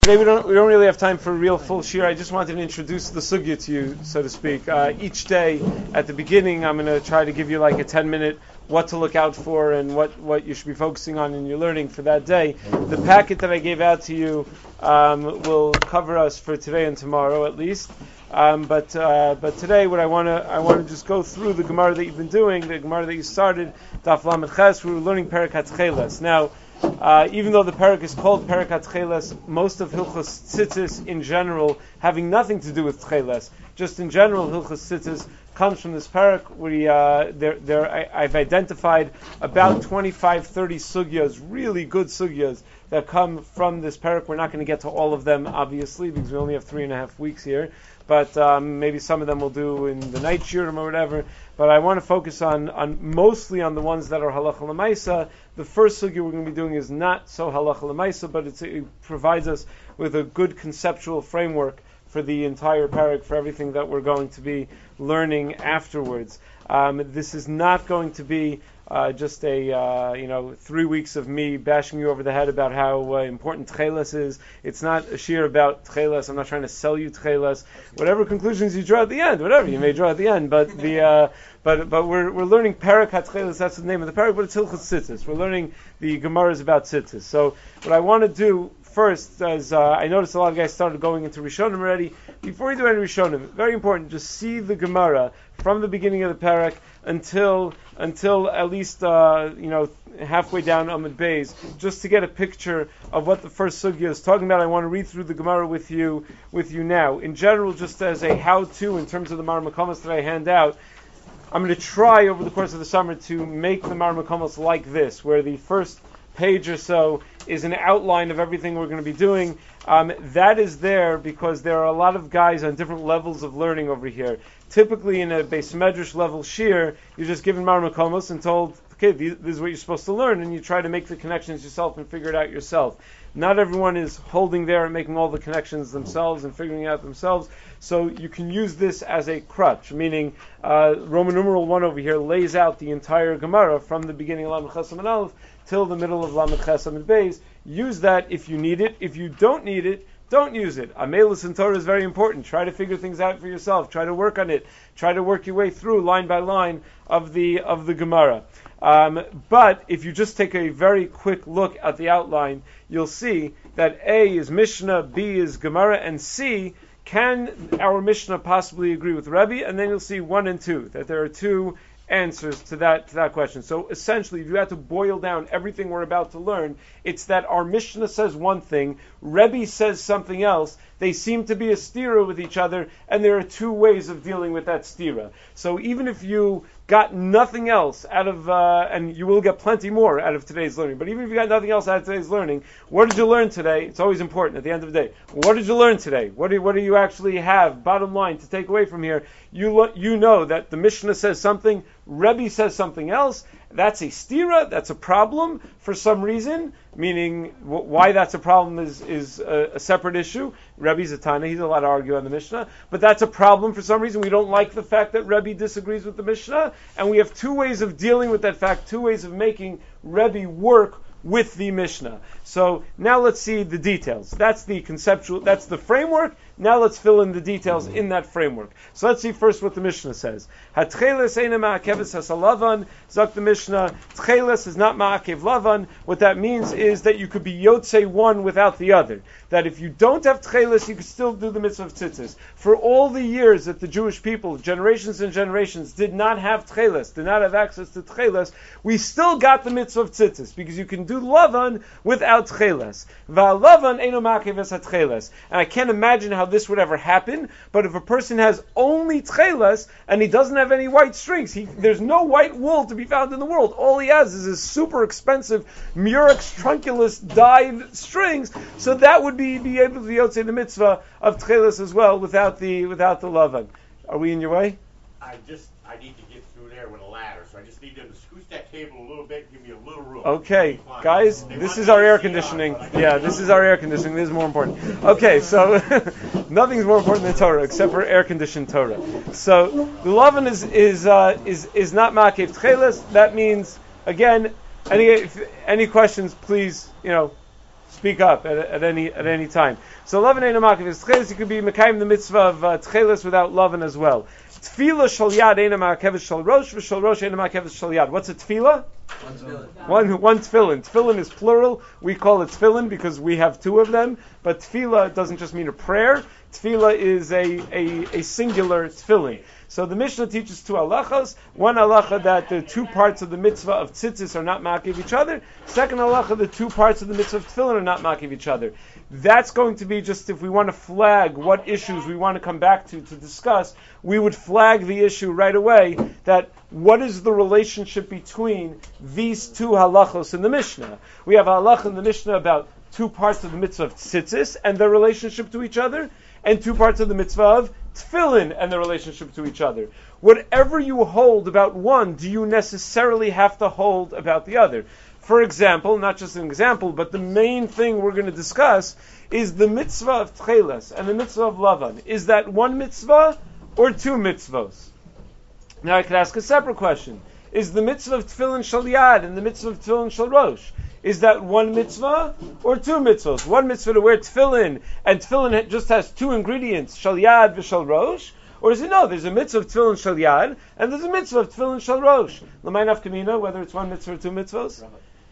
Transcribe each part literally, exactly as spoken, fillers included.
Today we don't we don't really have time for a real full shir. I just wanted to introduce the sugya to you, so to speak. Uh, each day at the beginning, I'm going to try to give you like a ten minute what to look out for and what, what you should be focusing on in your learning for that day. The packet that I gave out to you um, will cover us for today and tomorrow at least. Um, but uh, but today, what I want to I want to just go through the Gemara that you've been doing, the Gemara that you started, Daf Lamed Ches. We were learning Perek HaTcheles. Now, uh, even though the Perek is called Perek HaTcheles, most of Hilchos Tzitzis in general having nothing to do with Tcheles. Just in general, Hilchos Tzitzis comes from this Perek. We uh, there there I, I've identified about twenty-five, thirty sugyas, really good sugyas that come from this Perek. We're not going to get to all of them, obviously, because we only have three and a half weeks here. But um, maybe some of them we'll do in the night shiurim or whatever. But I want to focus on, on mostly on the ones that are halacha l'maisa. The first sugya we're going to be doing is not so halacha l'maisa, but it's, it provides us with a good conceptual framework for the entire parak, for everything that we're going to be learning afterwards. Um, this is not going to be Uh, just a, uh, you know, three weeks of me bashing you over the head about how uh, important Tcheles is. It's not a shir about Tcheles. I'm not trying to sell you Tcheles. Whatever conclusions you draw at the end, whatever you may draw at the end. But the, uh, but but we're we're learning Perek HaTcheles. That's the name of the Perek, but it's Hilchos Tzitzis. We're learning the Gemara is about Tzitzis. So what I want to do first, as uh, I noticed a lot of guys started going into Rishonim already. Before we do any Rishonim, very important, just see the Gemara from the beginning of the Perek until until at least uh, you know halfway down Amud Beis, just to get a picture of what the first sugya is talking about. I want to read through the Gemara with you with you now. In general, just as a how-to in terms of the Mar Makomos that I hand out, I'm going to try over the course of the summer to make the Mar Makomos like this, where the first page or so is an outline of everything we're going to be doing. Um, that is there because there are a lot of guys on different levels of learning over here. Typically in a Beis Medrash level shir, you're just given Mar Makomos and told, okay, this is what you're supposed to learn, and you try to make the connections yourself and figure it out yourself. Not everyone is holding there and making all the connections themselves and figuring it out themselves, so you can use this as a crutch, meaning uh, Roman numeral one over here lays out the entire Gemara from the beginning of Lamed Ches Amud Aleph till the middle of Lamed Ches Amud Beis. Use that if you need it. If you don't need it, don't use it. Amelus and Torah is very important. Try to figure things out for yourself. Try to work on it. Try to work your way through line by line of the of the Gemara. Um, but if you just take a very quick look at the outline, you'll see that A is Mishnah, B is Gemara, and C, can our Mishnah possibly agree with Rebbe? And then you'll see one and two, that there are two answers to that to that question. So essentially, if you had to boil down everything we're about to learn, it's that our Mishnah says one thing, Rebbe says something else. They seem to be a stira with each other, and there are two ways of dealing with that stira. So even if you got nothing else out of, uh, and you will get plenty more out of today's learning, but even if you got nothing else out of today's learning, what did you learn today? It's always important at the end of the day. What did you learn today? What do, what do you actually have, bottom line, to take away from here? You lo- you know that the Mishnah says something, Rebbe says something else. That's a stira, that's a problem for some reason, meaning w- why that's a problem is, is a, a separate issue. Rebbe's a Tana, he's allowed to argue on the Mishnah, but that's a problem for some reason. We don't like the fact that Rebbe disagrees with the Mishnah, and we have two ways of dealing with that fact, two ways of making Rebbe work with the Mishnah. So now let's see the details. That's the conceptual, that's the framework. Now let's fill in the details in that framework. So let's see first what the Mishnah says. Hatcheles eina ma'akeves hasalavan, zok the Mishnah. Tcheles is not ma'akev lavan. What that means is that you could be yotze one without the other. That if you don't have tcheles, you could still do the mitzvah of tzitzis. For all the years that the Jewish people, generations and generations, did not have tcheles, did not have access to tcheles, we still got the mitzvah of tzitzis, because you can do lavan without tcheles. Va'lavan eino ma'akeves hatcheles. And I can't imagine how this would ever happen, but if a person has only tcheles and he doesn't have any white strings, he, there's no white wool to be found in the world. All he has is his super expensive Murex trunculus dyed strings, so that would be, be able to be yotze the mitzvah of tcheles as well without the without the lavan. Are we in your way? I just I need to get through there with a ladder, so I just need them to scooch that table a little bit, give me a little room. Okay, guys, this is our air conditioning. Yeah, this is our air conditioning. This is more important. Okay, so nothing's more important than Torah except for air conditioned Torah. So the lavan is is uh, is is not ma'akev tcheles. That means again, any if, any questions, please, you know, speak up at, at any at any time. So Lavan ain't a makav is tchelis. You could be mekayim the mitzvah of uh, tchelis without Lavan as well. Tefillah shal yad ain't a makav shal rosh, v'shal rosh ain't a makav shal yad. What's a tefillah? One tefillin. One one tefillin. Tefillin is plural. We call it tefillin because we have two of them. But tefillah doesn't just mean a prayer. Tefillah is a, a, a singular tefillin. So the Mishnah teaches two halachas. One halacha that the two parts of the mitzvah of tzitzis are not makiv each other. Second halacha, the two parts of the mitzvah of tefillin are not makiv each other. That's going to be just if we want to flag what issues we want to come back to to discuss, we would flag the issue right away that what is the relationship between these two halachos in the Mishnah. We have a halacha in the Mishnah about two parts of the mitzvah of tzitzis and their relationship to each other, and two parts of the mitzvah of tefillin and their relationship to each other. Whatever you hold about one, do you necessarily have to hold about the other? For example, not just an example, but the main thing we're going to discuss is the mitzvah of tcheles and the mitzvah of lavan. Is that one mitzvah or two mitzvahs? Now I could ask a separate question. Is the mitzvah of tefillin shal yad and the mitzvah of tefillin shal rosh, is that one mitzvah or two mitzvahs? One mitzvah to wear tefillin, and tefillin just has two ingredients, shal yad v'shal rosh? Or is it no, there's a mitzvah of tefillin shal yad, and there's a mitzvah of tefillin shal rosh? L'may nafkamina, whether it's one mitzvah or two mitzvahs?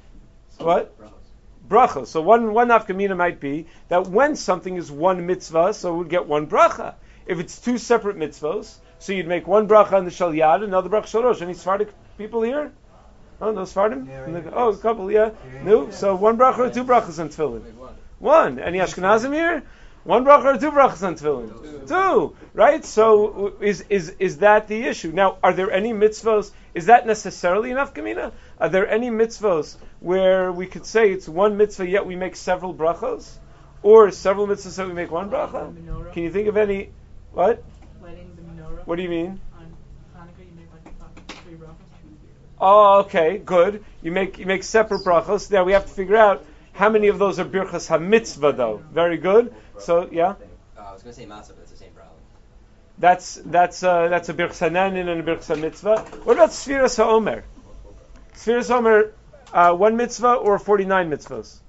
What? Bracha. So one, one nafkamina might be that when something is one mitzvah, so we'd get one bracha. If it's two separate mitzvahs, so you'd make one bracha on the shal yad, another bracha shal rosh. Any Sephardic people here? Oh, no Sephardim? Yeah, right. Oh, a couple, yeah. yeah no? Yeah. So one bracha or two brachas on tefillin? One. Any Ashkenazim here? One bracha or two brachas on tefillin? Two. two. Right? So is is is that the issue? Now, are there any mitzvahs? Is that necessarily enough, Kamina? Are there any mitzvahs where we could say it's one mitzvah yet we make several brachos? Or several mitzvahs that we make one bracha? Can you think of any? What? Lighting the menorah. What do you mean? On Hanukkah, you make like three brachos. Oh, okay, good. You make you make separate brachos. Now we have to figure out how many of those are birchas hamitzvah, though. Very good. So, yeah. Uh, I was going to say matzah, but it's the same problem. That's that's uh, that's a birchas hananin and a birchas hamitzvah. What about Sfiras HaOmer? Sfiras HaOmer, uh, one mitzvah or forty-nine mitzvahs?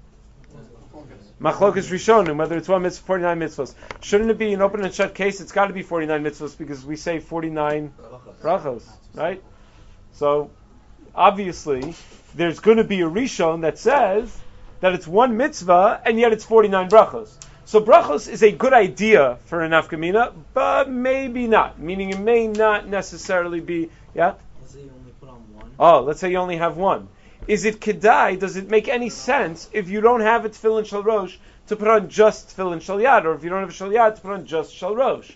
Machlokas Rishonim, whether it's one mitzvah, forty-nine mitzvahs. Shouldn't it be an open and shut case? It's got to be forty-nine mitzvahs because we say forty-nine brachos, right? So, obviously, there's going to be a Rishon that says that it's one mitzvah and yet it's forty-nine brachos. So brachos is a good idea for an nafkamina, but maybe not. Meaning it may not necessarily be, yeah? Let's say you only put on one. Oh, let's say you only have one. Is it kedai? Does it make any sense if you don't have a tefillin shal rosh to put on just tefillin shal yad, or if you don't have a shal yad to put on just shal rosh?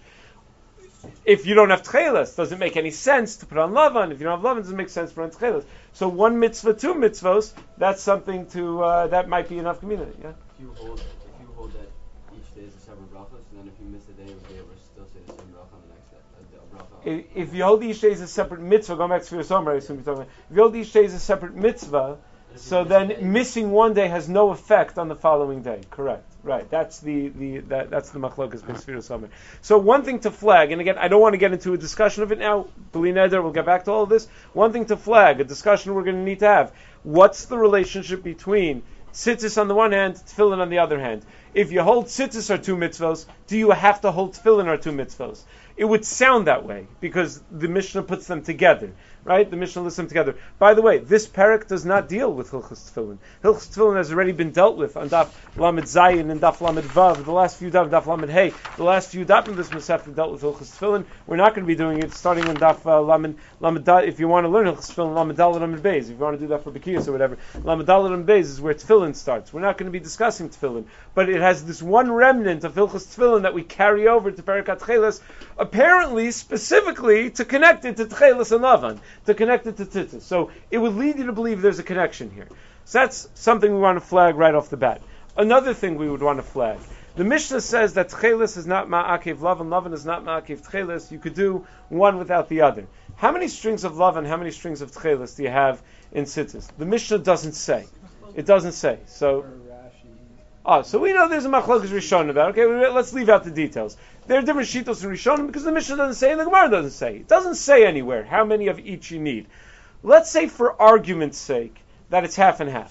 If you don't have tcheles, does it make any sense to put on lavan? If you don't have lavan, does it make sense to put on tcheles? So one mitzvah, two mitzvahs, that's something to, uh, that might be enough community, yeah? If you hold, if you hold that each day is a separate brachos, and then if you miss a day, we will still say the same bracha on the next day. A bracha. If, if you hold each day as a separate mitzvah, going back to Sfiras HaOmer, I assume you're talking about, if you hold each day as a separate mitzvah, so then missing one day has no effect on the following day. Correct. Right. That's the, the that, that's the machlokas by Sfiras HaOmer. So one thing to flag, and again, I don't want to get into a discussion of it now. B'li neder, we'll get back to all of this. One thing to flag, a discussion we're going to need to have. What's the relationship between tzitzis on the one hand, tefillin on the other hand? If you hold tzitzis are two mitzvos, do you have to hold tefillin are two mitzvos? It would sound that way because the Mishnah puts them together, right? The Mishnah lists them together. By the way, this parak does not deal with Hilchos Tefillin. Hilchos Tefillin has already been dealt with on Daf Lamed Zayin and Daf Lamed Vav. The last few Daf, Daf Lamed Hey, the last few Daf in this Masechta dealt with Hilchos Tefillin. We're not going to be doing it starting in Daf uh, Lamed Lamed Dal. If you want to learn Hilchos Tefillin, Lamed Dal Lamed Beis. If you want to do that for Bekiyas or whatever, Lamed Dal Lamed Beis is where Tefillin starts. We're not going to be discussing Tefillin, but it has this one remnant of Hilchos Tefillin that we carry over to Perikat Tcheles, apparently specifically to connect it to Tcheles and Lavan, to connect it to Tzitzis. So it would lead you to believe there's a connection here. So that's something we want to flag right off the bat. Another thing we would want to flag. The Mishnah says that Tcheles is not Ma'akev Lavan, Lavan is not Ma'akev Tcheles. You could do one without the other. How many strings of Lavan, how many strings of Tcheles do you have in Tzitzis? The Mishnah doesn't say. It doesn't say. So, ah, so we know there's a Machlokas Rishonim about it. Okay, let's leave out the details. There are different Shitos in Rishonim because the Mishnah doesn't say and the Gemara doesn't say. It doesn't say anywhere how many of each you need. Let's say for argument's sake that it's half and half.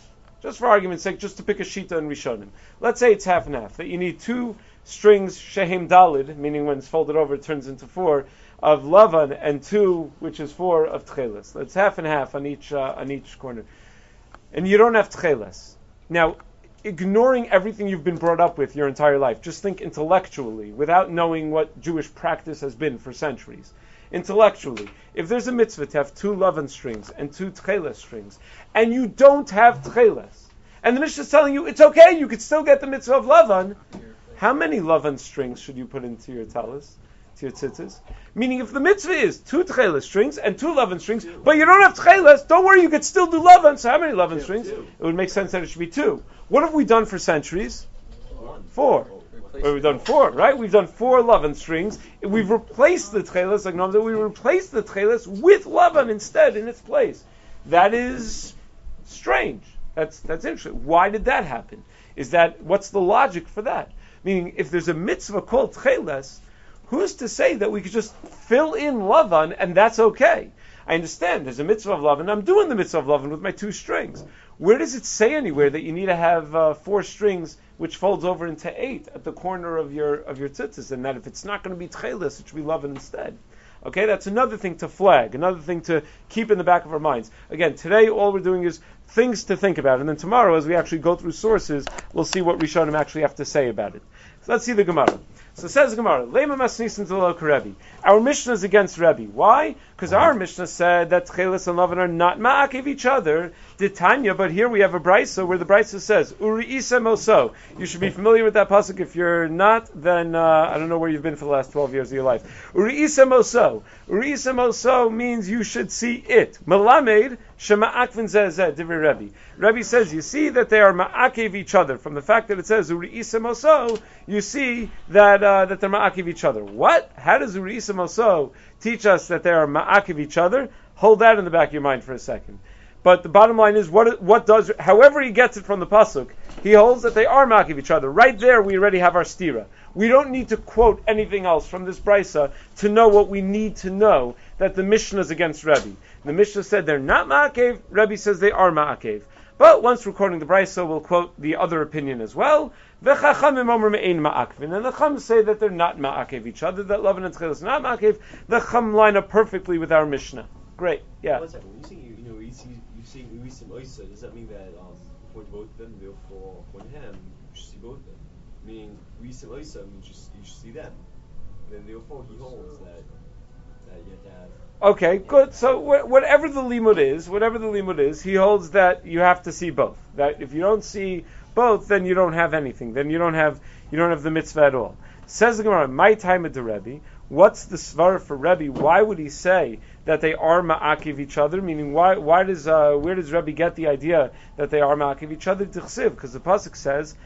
Just for argument's sake, just to pick a shita and rishonim. Let's say it's half and half. That you need two strings shehem dalid, meaning when it's folded over it turns into four, of lavan, and two, which is four, of tcheles. That's half and half on each uh, on each corner. And you don't have tcheles. Now, ignoring everything you've been brought up with your entire life, just think intellectually, without knowing what Jewish practice has been for centuries. Intellectually, if there's a mitzvah to have two lavan strings and two tcheles strings, and you don't have tcheles, and the Mishnah is telling you it's okay, you could still get the mitzvah of lavan, how many lavan strings should you put into your talis, to your tzitzis? Meaning, if the mitzvah is two tcheles strings and two lavan strings, but you don't have tcheles, don't worry, you could still do lavan. So how many lavan strings? It would make sense that it should be two. What have we done for centuries? Four. Well, we've done four, right? We've done four lavan strings. We've replaced the tcheles, like Noam said, we replaced the tcheles with lavan instead in its place. That is strange. That's that's interesting. Why did that happen? Is that, what's the logic for that? Meaning, if there's a mitzvah called tcheles, who's to say that we could just fill in lavan and that's okay? I understand there's a mitzvah of lavan. I'm doing the mitzvah of lavan with my two strings. Where does it say anywhere that you need to have uh, four strings which folds over into eight at the corner of your of your tzitzis, and that if it's not going to be tcheles, it should be lavan instead? Okay, that's another thing to flag, another thing to keep in the back of our minds. Again, today all we're doing is things to think about, and then tomorrow, as we actually go through sources, we'll see what Rishonim actually have to say about it. So let's see the Gemara. So says the Gemara, Lema Masnisin Zalok Rebbe. Our Mishnah is against Rebbe. Why? Because our Mishnah said that Tcheles and Lavan are not ma'akev each other. Did Tanya, but here we have a brisa where the brisa says, Uri Isa Moso. You should be familiar with that pasuk. If you're not, then uh, I don't know where you've been for the last twelve years of your life. Uri Isa Moso. Uri Isa Moso means you should see it. Melamed Shema'akvin Zezeh Divrei Rebbe. Rebbe says, you see that they are ma'akev each other. From the fact that it says Uri Isa Moso, you see that uh, that they're ma'akev each other. What? How does Uri Isa Moso teach us that they are ma'akev each other? Hold that in the back of your mind for a second. But the bottom line is, what what does, however he gets it from the pasuk, he holds that they are ma'akev each other. Right there, we already have our stira. We don't need to quote anything else from this brisa to know what we need to know, that the Mishnah is against Rebbe. The Mishnah said they're not ma'akev, Rebbe says they are ma'akev. But once we're quoting the brisa, we'll quote the other opinion as well. V'chachamim omer me'ein ma'akvin. And the Chum say that they're not ma'akev each other, that Lavan and Tcheles is not ma'akev. The Chum line up perfectly with our Mishnah. Great, yeah. One second. When you say, you, you know, you see, you see Urisim Oysa, does that mean that um, for both of them, therefore, for him, you should see both of them? Meaning, Urisim Oysa means you, you should see them. Then therefore, he holds that that you have to have. Okay, good. So wh- whatever the limud is, whatever the limud is, he holds that you have to see both. That if you don't see both, then you don't have anything. Then you don't have you don't have the mitzvah at all. Says the Gemara, my time at the Rebbe. What's the svara for Rebbe? Why would he say that they are ma'akiv each other? Meaning, why why does uh, where does Rebbe get the idea that they are ma'akiv each other? Tichsiv, because the pasuk says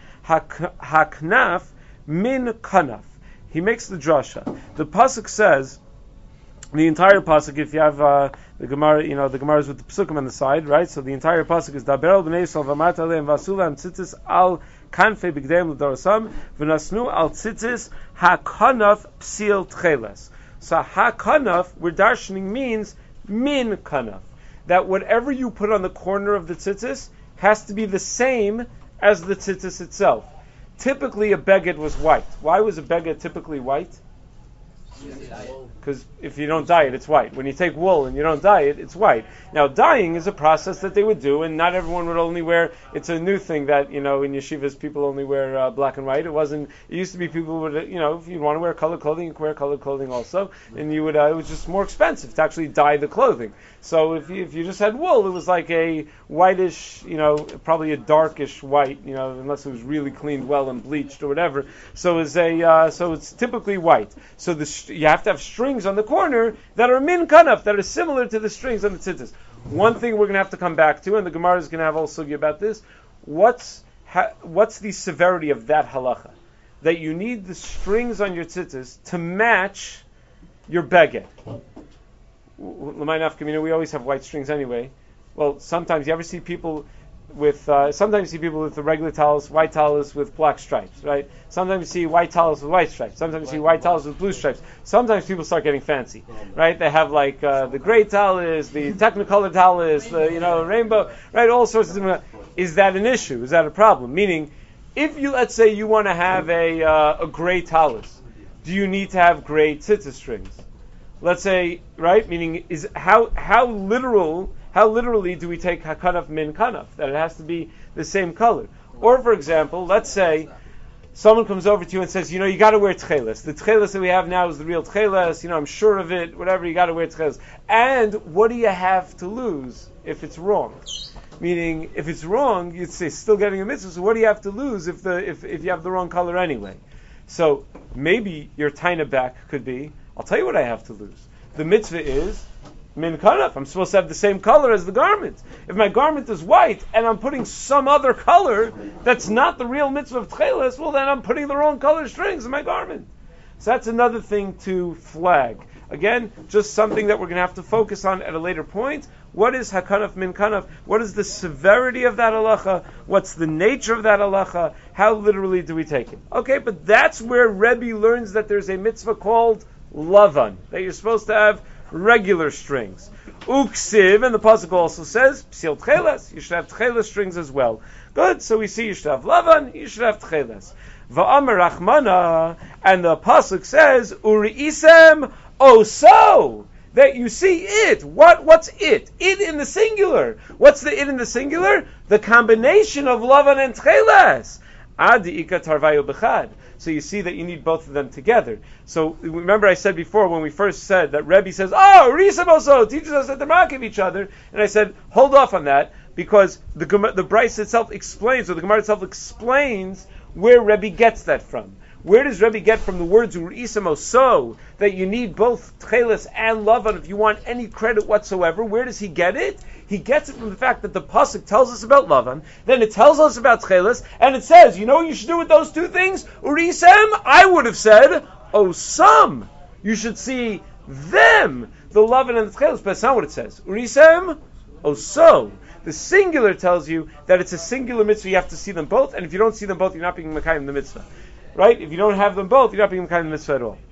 haknaf min kanaf. He makes the drasha. The pasuk says. The entire pasuk, if you have uh, the Gemara, you know the Gemara is with the psukim on the side, right? So the entire pasuk is Daber al bnei Yisrael v'amat aleim v'asulam tzitzis al kanfei b'gdeim l'dorasam v'nasnu al tzitzis hakanaf psil tcheles. So hakanaf, we're darshaning means min kanaf. That whatever you put on the corner of the tzitzis has to be the same as the tzitzis itself. Typically, a beged was white. Why was a beged typically white? Because if you don't dye it, it's white. When you take wool and you don't dye it, it's white. Now, dyeing is a process that they would do, and not everyone would only wear. It's a new thing that, you know, in yeshivas people only wear uh, black and white. It wasn't. It used to be people would, you know, if you want to wear colored clothing, you could wear colored clothing also, and you would. Uh, it was just more expensive to actually dye the clothing. So if you, if you just had wool, it was like a whitish, you know, probably a darkish white, you know, unless it was really cleaned well and bleached or whatever. So it's a. Uh, so it's typically white. So the you have to have strings on the corner that are min kanaf, that are similar to the strings on the tzitzis. One thing we're going to have to come back to, and the Gemara is going to have also about this, what's ha, what's the severity of that halacha? That you need the strings on your tzitzis to match your beged. L'may nafka mina, we always have white strings anyway. Well, sometimes you ever see people with uh, sometimes you see people with the regular talis, white talis with black stripes, right? Sometimes you see white talis with white stripes. Sometimes you see white talis with blue stripes. Sometimes people start getting fancy, right? They have like uh, the gray talis, the Technicolor talis, the you know rainbow, right? All sorts of different. Is that an issue? Is that a problem? Meaning, if you let's say you want to have a uh, a gray talis, do you need to have gray tzitzit strings? Let's say, right? Meaning, is how how literal. How literally do we take hakanaf min kanaf? That it has to be the same color. Or, for example, let's say someone comes over to you and says, you know, you got to wear tcheles. The tcheles that we have now is the real tcheles. You know, I'm sure of it. Whatever, you got to wear tcheles. And what do you have to lose if it's wrong? Meaning, if it's wrong, you'd say still getting a mitzvah. So what do you have to lose if the if, if you have the wrong color anyway? So maybe your taina back could be, I'll tell you what I have to lose. The mitzvah is min kanaf. I'm supposed to have the same color as the garment. If my garment is white and I'm putting some other color that's not the real mitzvah of tcheles, well then I'm putting the wrong color strings in my garment. So that's another thing to flag. Again, just something that we're going to have to focus on at a later point. What is hakanaf min kanaf? What is the severity of that halacha? What's the nature of that halacha? How literally do we take it? Okay, but that's where Rebbe learns that there's a mitzvah called lavan, that you're supposed to have regular strings. Uksiv, and the pasuk also says, psil tcheles, you should have tcheles strings as well. Good, so we see you should have lavan, you should have tcheles. Va'amar Rachmana, and the pasuk says, uri'isem oso, that you see it. What? What's it? It in the singular. What's the it in the singular? The combination of lavan and tcheles. Adi ika tarvayu b'chad. So you see that you need both of them together. So remember I said before when we first said that Rebbe says, oh, Risam also teaches us that they're marking each other. And I said, hold off on that because the the Bryce itself explains, or the Gemara itself explains where Rebbe gets that from. Where does Rebbe get from the words Risam so that you need both Tcheles and Lavan if you want any credit whatsoever? Where does he get it? He gets it from the fact that the pasuk tells us about Lavan, then it tells us about Tcheles, and it says, you know what you should do with those two things? Urisem, I would have said, Osam. You should see them, the Lavan and the Tcheles, but that's not what it says. Urisem, Oso. The singular tells you that it's a singular mitzvah, you have to see them both, and if you don't see them both, you're not being Mekayim the mitzvah. Right? If you don't have them both, you're not being Mekayim the mitzvah at all.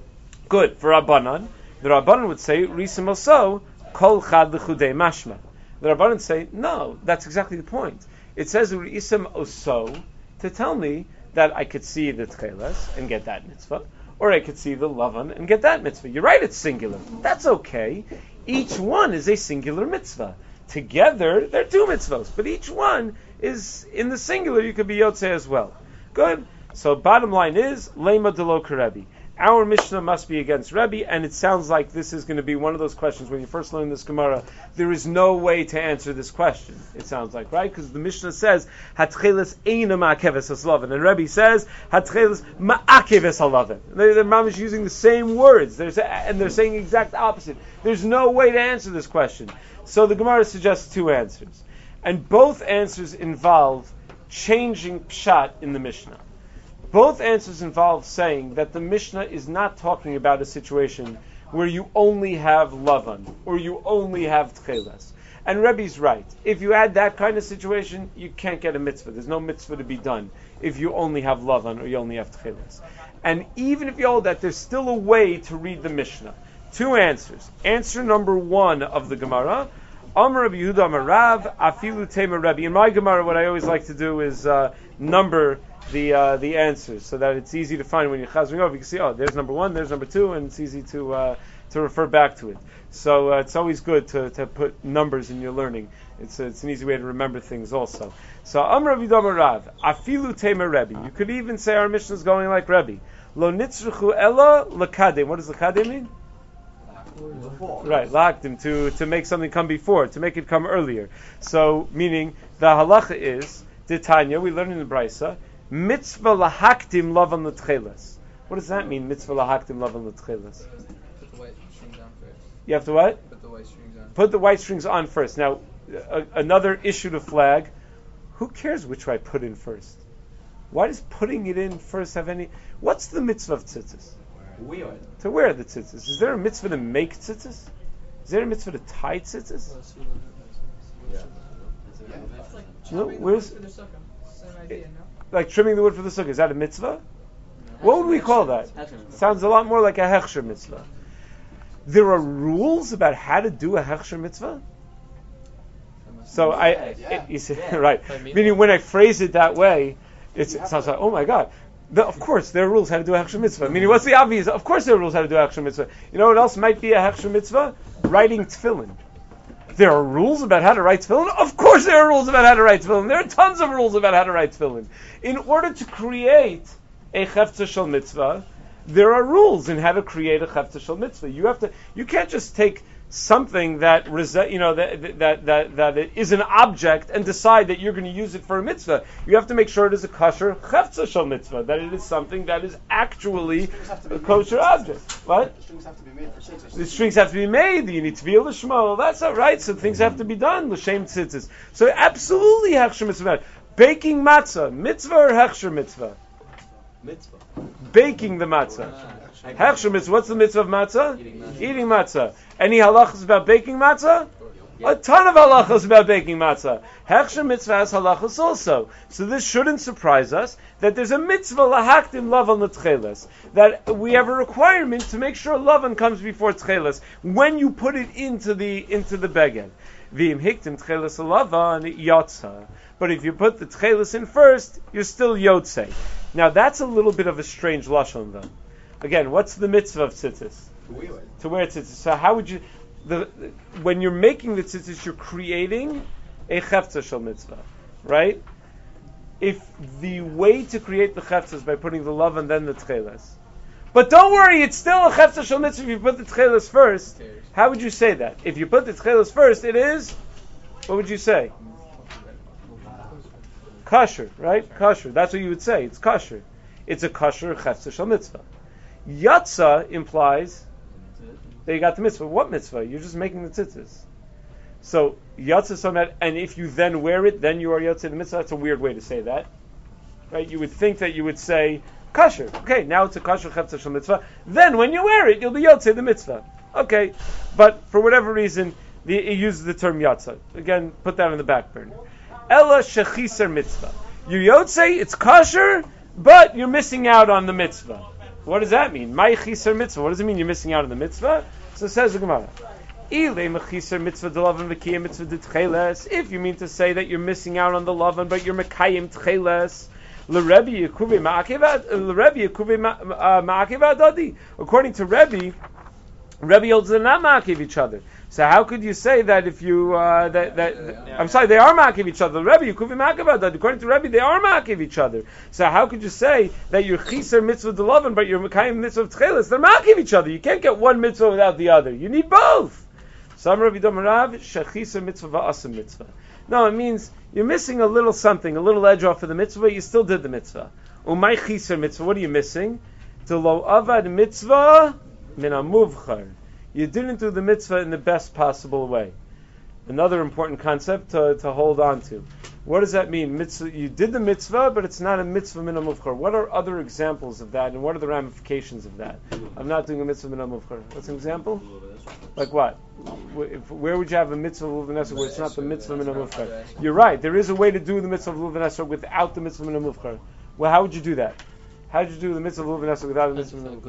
Good. For Rabbanan, the Rabbanan would say, Urisem Oso, Kol chad l'chudei mashma. The Rabbanan say, no, that's exactly the point. It says Urisem Oso to tell me that I could see the Tcheles and get that mitzvah, or I could see the Lavan and get that mitzvah. You're right, it's singular. That's okay. Each one is a singular mitzvah. Together, they're two mitzvahs, but each one is in the singular. You could be Yotzei as well. Good. So bottom line is Lema Delo Karebi. Our Mishnah must be against Rebbe, and it sounds like this is going to be one of those questions when you first learn this Gemara. There is no way to answer this question. It sounds like, right? Because the Mishnah says Hatcheles eina ma'akeves haslaven, and Rebbe says Hatcheles ma'akeves halaven. The Rambam is using the same words, There's a, and they're saying the exact opposite. There's no way to answer this question. So the Gemara suggests two answers, and both answers involve changing pshat in the Mishnah. Both answers involve saying that the Mishnah is not talking about a situation where you only have Lavan, or you only have Tcheles. And Rebbe's right. If you add that kind of situation, you can't get a mitzvah. There's no mitzvah to be done if you only have Lavan, or you only have Tcheles. And even if you hold that, there's still a way to read the Mishnah. Two answers. Answer number one of the Gemara, Amar Rabbi Yehuda Amar Rav, Afilu Tema Rebbe. In my Gemara, what I always like to do is uh, number the uh, the answers, so that it's easy to find when you're chazering over. You can see, oh, there's number one, there's number two, and it's easy to uh, to refer back to it. So uh, it's always good to, to put numbers in your learning. It's a, it's an easy way to remember things also. So Amar Rabbi Yehuda Rav, Afilu Tema Rebbe. You could even say our Mishnah is going like Rebbe. Lo nitzruchu ella lakadim. What does lakadim mean? Before. Right, lakdim, to to make something come before, to make it come earlier. So meaning the halacha is Titania. We learn in the Brisa. Mitzvah lahaktim lavan l'tcheles. What does that mean? Mitzvah lahaktim lavan l'tcheles. Put the white strings on first. You have to what? Put the white strings on. Put the white strings on first. Now, a, another issue to flag. Who cares which I put in first? Why does putting it in first have any? What's the mitzvah of tzitzis? Wear. To wear the tzitzis. Is there a mitzvah to make tzitzis? Is there a mitzvah to tie tzitzis? Yeah. No, Trimming the where's wood for the sukkah. Same idea, no? like trimming the wood for the sukkah? Is that a mitzvah? What would we call that? Sounds a lot more like a hechsher mitzvah. There are rules about how to do a hechsher mitzvah. So I, Yeah. you see, Yeah. right? I mean Meaning that. when I phrase it that way, it's, it sounds like, oh my God. The, of course, there are rules how to do a hechsher mitzvah. Meaning, what's the obvious? Of course, there are rules how to do a hechsher mitzvah. You know what else might be a hechsher mitzvah? Writing tefillin. There are rules about how to write tefillin? Of course there are rules about how to write tefillin. There are tons of rules about how to write tefillin. In order to create a cheftzah shel mitzvah, there are rules in how to create a cheftzah shel mitzvah. You have to, you can't just take something that rese- you know that, that that that is an object and decide that you're going to use it for a mitzvah. You have to make sure it is a kosher cheftzah shel mitzvah, that it is something that is actually a kosher object. What? The strings have to be made for tzitzis. The strings have to be made. You need to be able to shmo. That's all right. So things have to be done. L'shem tzitzis. So absolutely hechsher mitzvah. Baking matzah, mitzvah or hechsher mitzvah? Mitzvah. Baking the matzah. Hechsher mitzvah. What's the mitzvah of matzah? Eating matzah. Eating matzah. Any halachas about baking matzah? A ton of halachas about baking matzah. Hechsher mitzvah has halachas also. So this shouldn't surprise us that there's a mitzvah lahaktim lavan l'tcheles, that we have a requirement to make sure lavan comes before tcheles when you put it into the into the beged. V'im hiktim tcheles lavan yotza. But if you put the tcheles in first, you're still yotzei. Now that's a little bit of a strange lashon though. Again, what's the mitzvah of tzitzis? To wear tzitzis. So how would you, the, the when you're making the tzitzis, you're creating a cheftzah shel mitzvah, right? If the way to create the cheftzah is by putting the love and then the tcheles, but don't worry, it's still a cheftzah shel mitzvah if you put the tcheles first. How would you say that? If you put the tcheles first, it is, what would you say? Kosher, right? Kosher. That's what you would say. It's kosher. It's a kosher cheftzah shel mitzvah. Yatza implies that you got the mitzvah. What mitzvah? You're just making the tzitzis. So yatza somet, and if you then wear it, then you are yatza the mitzvah. That's a weird way to say that, right? You would think that you would say kosher. Okay, now it's a kosher cheftzah shel mitzvah. Then when you wear it, you'll be yatza the mitzvah. Okay, but for whatever reason, the, it uses the term yatza. Again, put that on the back burner. Ella shechiser mitzvah. You yotze, it's kosher, but you're missing out on the mitzvah. What does that mean? My chiser mitzvah. What does it mean you're missing out on the mitzvah? So says the Gemara. If you mean to say that you're missing out on the lavan, but you're mekayim tcheles, according to Rebbe, Rebbe holds they're not ma'akiv each other. So how could you say that if you uh, that that yeah. I'm sorry, they are ma'akiv each other? Rebbe, you could be ma'akiv that. According to Rebbe, they are ma'akiv each other. So how could you say that you're chiser mitzvah deloven, but you're mekayim mitzvah tcheles? They're ma'akiv each other. You can't get one mitzvah without the other. You need both. Some Rebbe Domarav shechiser mitzvah va'asim mitzvah. No, it means you're missing a little something, a little edge off of the mitzvah, but you still did the mitzvah. Umay chiser mitzvah. What are you missing? To lo avad mitzvah min amuvchar. You didn't do the mitzvah in the best possible way. Another important concept to, to hold on to. What does that mean? Mitzvah, you did the mitzvah, but it's not a mitzvah min amuvchar. What are other examples of that, and what are the ramifications of that? I'm not doing a mitzvah min amuvchar. What's an example? Like what? Where would you have a mitzvah of Luv where it's not the mitzvah min amuvchar? You're right. There is a way to do the mitzvah of Luv without the mitzvah min amuvchar. Well, how would you do that? How did you do the mitzvah of Luv without the mitzvah min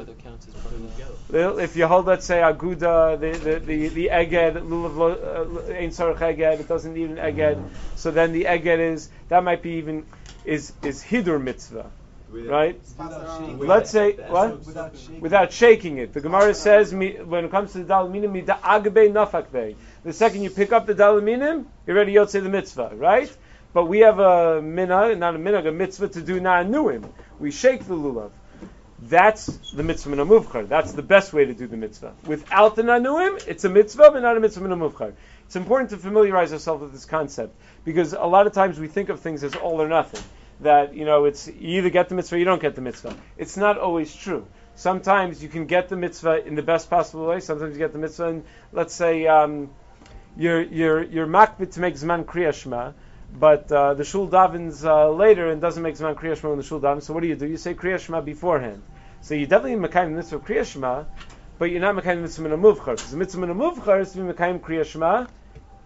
amuvchar? If you hold, let's say, aguda, the the the, the eged, lulav ein sarach eged, it doesn't need an eged. So then the eged is that might be even is is hidur mitzvah. Right? Let's say what? Without shaking. Without shaking it. The Gemara says when it comes to the dalaminim, mi da'agbe nafakbe. The second you pick up the dalaminim, you're ready to yotzei the mitzvah, right? But we have a minhag, not a minhag, a mitzvah to do na'anuim. We shake the lulav. That's the mitzvah min amuvchar. That's the best way to do the mitzvah. Without the na'anuim, it's a mitzvah, but not a mitzvah min amuvchar. It's important to familiarize ourselves with this concept because a lot of times we think of things as all or nothing. That, you know, it's you either get the mitzvah or you don't get the mitzvah. It's not always true. Sometimes you can get the mitzvah in the best possible way. Sometimes you get the mitzvah in, let's say, um, you're you're you're makbid to make zman kriya shema, but uh, the shul davens uh, later and doesn't make zman kriya shema when the shul davens. So what do you do? You say kriya shema beforehand. So you definitely mekayim the mitzvah of kriya shema, but you're not mekayim the mitzvah min amuvchar because the mitzvah min amuvchar is to be mekayim kriya shema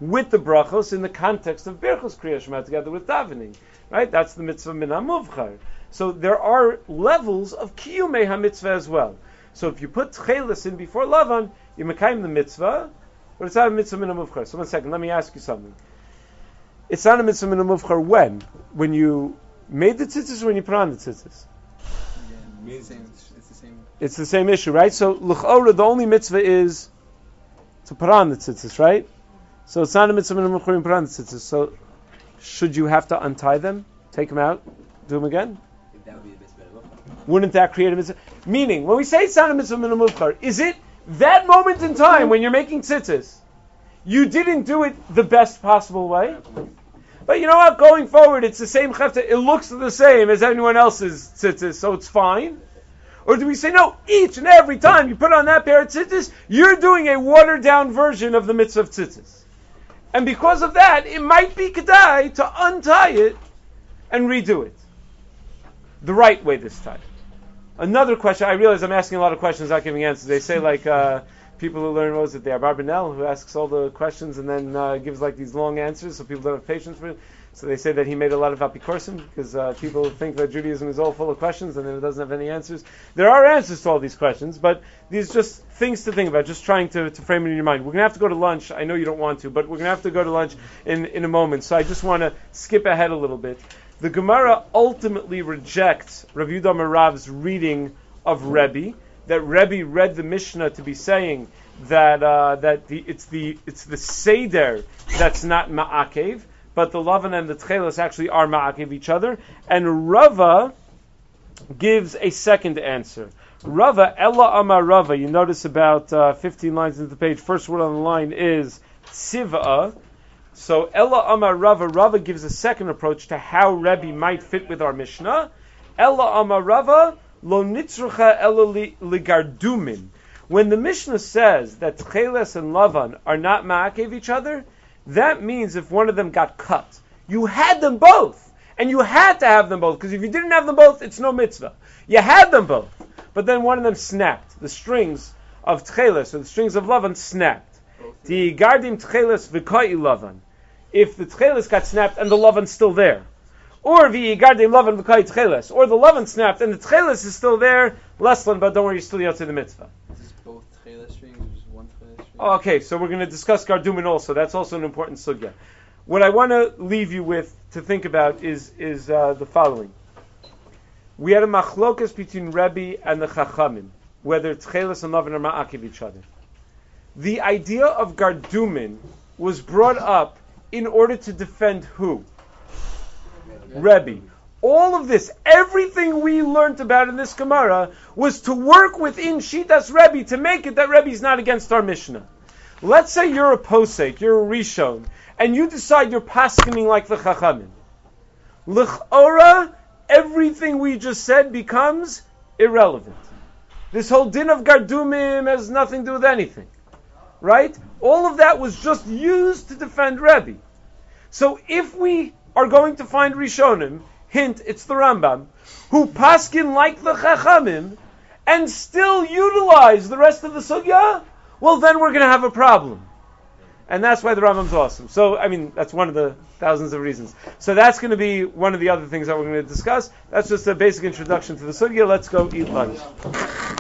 with the brachos in the context of Birchos Kriya Shema together with davening. Right? That's the mitzvah min hamuvchar. So there are levels of kiyumei ha-mitzvah as well. So if you put tchelis in before Lavan, you mekayim the mitzvah, but it's not a mitzvah min hamuvchar. So one second, let me ask you something. It's not a mitzvah min hamuvchar when? When you made the tzitzis or when you put on the tzitzis? Yeah, it's the same. It's the same. It's the same issue, right? So l'chora, the only mitzvah is to put on the tzitzis, right? So it's not a mitzvah min hamuvchar when you put on the tzitzis. So should you have to untie them, take them out, do them again? That would be a mitzvah min hamuvchar. Wouldn't that create a mitzvah? Meaning, when we say it's not a mitzvah min hamuvchar, is it that moment in time when you're making tzitzis, you didn't do it the best possible way? But you know what? Going forward, it's the same chefta. It looks the same as anyone else's tzitzis, so it's fine. Or do we say, no, each and every time you put on that pair of tzitzis, you're doing a watered-down version of the mitzvah of tzitzis. And because of that, it might be kedai to untie it and redo it. The right way this time. Another question, I realize I'm asking a lot of questions, not giving answers. They say like uh, people who learn, what was it, they are Barbanel, who asks all the questions and then uh, gives like these long answers so people don't have patience for it. So they say that he made a lot of apikorsim because uh, people think that Judaism is all full of questions and then it doesn't have any answers. There are answers to all these questions, but these are just things to think about, just trying to, to frame it in your mind. We're going to have to go to lunch. I know you don't want to, but we're going to have to go to lunch in, in a moment. So I just want to skip ahead a little bit. The Gemara ultimately rejects Rav Yehuda Rav's reading of Rebbe, that Rebbe read the Mishnah to be saying that uh, that the, it's the it's the Seder that's not Ma'akev, but the Lavan and the Tchelis actually are Ma'akev each other. And Rava gives a second answer. Rava, Ella Amar Rava, you notice about uh, fifteen lines into the page, first word on the line is Tzivah. So Ella Amar Rava, Rava gives a second approach to how Rebbe might fit with our Mishnah. Ella Amar Rava, Lo nitzrucha ela ligardumin. When the Mishnah says that Tcheles and Lavan are not ma'akev each other, that means if one of them got cut, you had them both, and you had to have them both, because if you didn't have them both, it's no mitzvah. You had them both, but then one of them snapped. The strings of Tcheles, or the strings of Lavan, snapped. The gardim Tcheles v'koi Lavan. If the Tcheles got snapped and the Lavan's still there. Or the gardim Lavan v'koi Tcheles. Or the Lavan snapped and the Tcheles is still there, Leslan, but don't worry, you're still yotzei the mitzvah. Is this both Tcheles strings or just one Tcheles string? Okay, so we're going to discuss gardumin also. That's also an important sugya. What I want to leave you with to think about is is uh, the following. We had a machlokas between Rebbe and the Chachamim, whether Tcheles and Lavan are ma'akiv each other. The idea of gardumin was brought up in order to defend who? Rebbe. All of this, everything we learned about in this Gemara, was to work within Shitas Rebbe to make it that Rebbe is not against our Mishnah. Let's say you're a posek, you're a Rishon, and you decide you're paskening like the Chachamim. L'chora, everything we just said becomes irrelevant. This whole din of Gardumim has nothing to do with anything. Right? All of that was just used to defend Rebbe. So if we are going to find Rishonim, hint, it's the Rambam, who paskin like the Chachamim, and still utilize the rest of the Sugya, well then we're going to have a problem. And that's why the Rambam's awesome. So, I mean, that's one of the thousands of reasons. So that's going to be one of the other things that we're going to discuss. That's just a basic introduction to the Sugya. Let's go eat lunch.